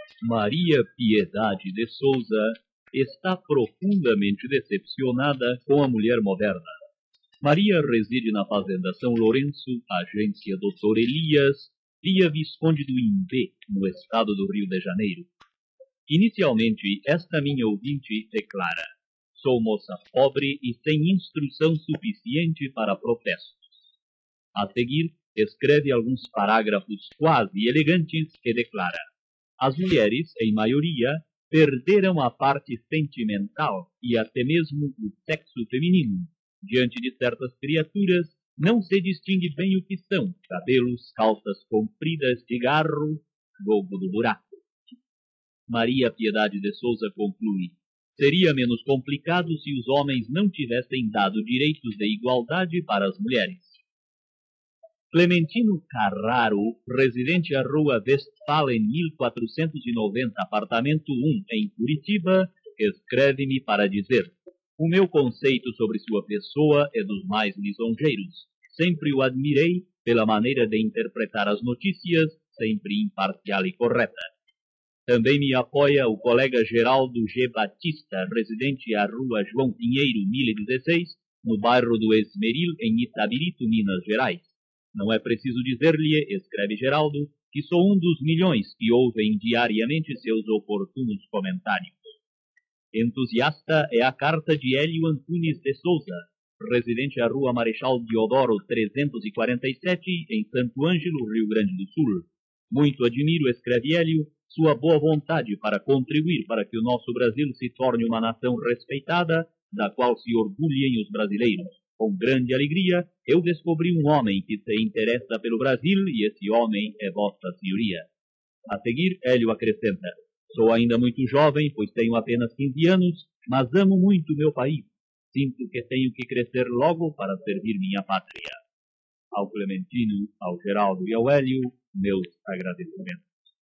Maria Piedade de Souza está profundamente decepcionada com a mulher moderna. Maria reside na Fazenda São Lourenço, agência Dr. Elias, via Visconde do Imbé, no estado do Rio de Janeiro. Inicialmente, esta minha ouvinte declara: sou moça pobre e sem instrução suficiente para protestos. A seguir, escreve alguns parágrafos quase elegantes que declara: as mulheres, em maioria, perderam a parte sentimental e até mesmo o sexo feminino. Diante de certas criaturas, não se distingue bem o que são: cabelos, calças compridas, cigarro, jogo do buraco. Maria Piedade de Souza conclui: seria menos complicado se os homens não tivessem dado direitos de igualdade para as mulheres. Clementino Carraro, residente à Rua Westphalen 1490, apartamento 1, em Curitiba, escreve-me para dizer: o meu conceito sobre sua pessoa é dos mais lisonjeiros. Sempre o admirei pela maneira de interpretar as notícias, sempre imparcial e correta. Também me apoia o colega Geraldo G. Batista, residente à Rua João Pinheiro, 1016, no bairro do Esmeril, em Itabirito, Minas Gerais. Não é preciso dizer-lhe, escreve Geraldo, que sou um dos milhões que ouvem diariamente seus oportunos comentários. Entusiasta é a carta de Hélio Antunes de Souza, residente à Rua Marechal Deodoro 347, em Santo Ângelo, Rio Grande do Sul. Muito admiro, escreve Hélio, sua boa vontade para contribuir para que o nosso Brasil se torne uma nação respeitada, da qual se orgulhem os brasileiros. Com grande alegria, eu descobri um homem que se interessa pelo Brasil, e esse homem é Vossa Senhoria. A seguir, Hélio acrescenta: sou ainda muito jovem, pois tenho apenas 15 anos, mas amo muito meu país. Sinto que tenho que crescer logo para servir minha pátria. Ao Clementino, ao Geraldo e ao Hélio, meus agradecimentos.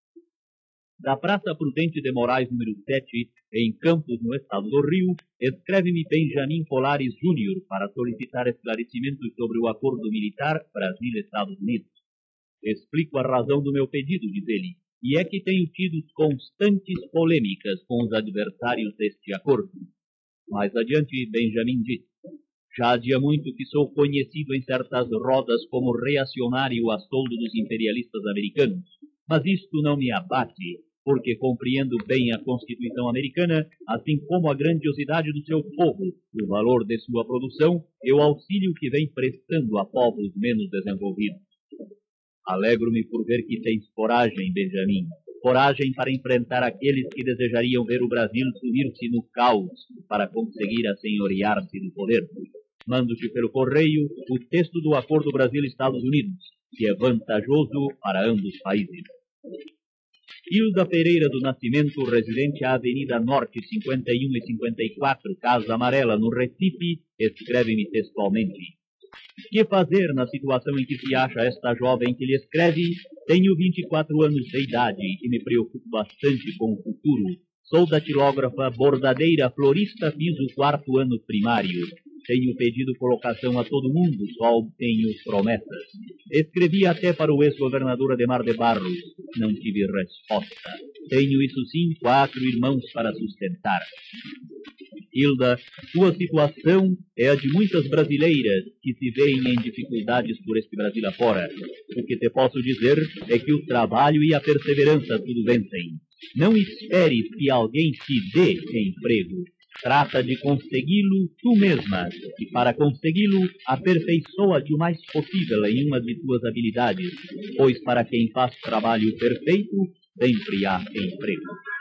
Da Praça Prudente de Moraes, número 7, em Campos, no estado do Rio, escreve-me Benjamin Colares Júnior para solicitar esclarecimentos sobre o acordo militar Brasil-Estados Unidos. Explico a razão do meu pedido, diz ele, e é que tenho tido constantes polêmicas com os adversários deste acordo. Mais adiante, Benjamin diz: já há dia muito que sou conhecido em certas rodas como reacionário a soldo dos imperialistas americanos, mas isto não me abate, porque compreendo bem a Constituição americana, assim como a grandiosidade do seu povo, o valor de sua produção e o auxílio que vem prestando a povos menos desenvolvidos. Alegro-me por ver que tens coragem, Benjamin, coragem para enfrentar aqueles que desejariam ver o Brasil sumir-se no caos para conseguir assenhorear-se do poder. Mando-te pelo correio o texto do Acordo Brasil-Estados Unidos, que é vantajoso para ambos os países. Hilda Pereira do Nascimento, residente à Avenida Norte 51 e 54, Casa Amarela, no Recife, escreve-me textualmente: que fazer na situação em que se acha esta jovem que lhe escreve? Tenho 24 anos de idade e me preocupo bastante com o futuro. Sou datilógrafa, bordadeira, florista, fiz o 4º ano primário. Tenho pedido colocação a todo mundo, só obtenho promessas. Escrevi até para o ex-governador Ademar de Barros. Não tive resposta. Tenho, isso sim, 4 irmãos para sustentar. Hilda, sua situação é a de muitas brasileiras que se veem em dificuldades por este Brasil afora. O que te posso dizer é que o trabalho e a perseverança tudo vencem. Não esperes que alguém te dê emprego. Trata de consegui-lo tu mesma, e para consegui-lo, aperfeiçoa-te o mais possível em uma de tuas habilidades, pois para quem faz trabalho perfeito, sempre há emprego.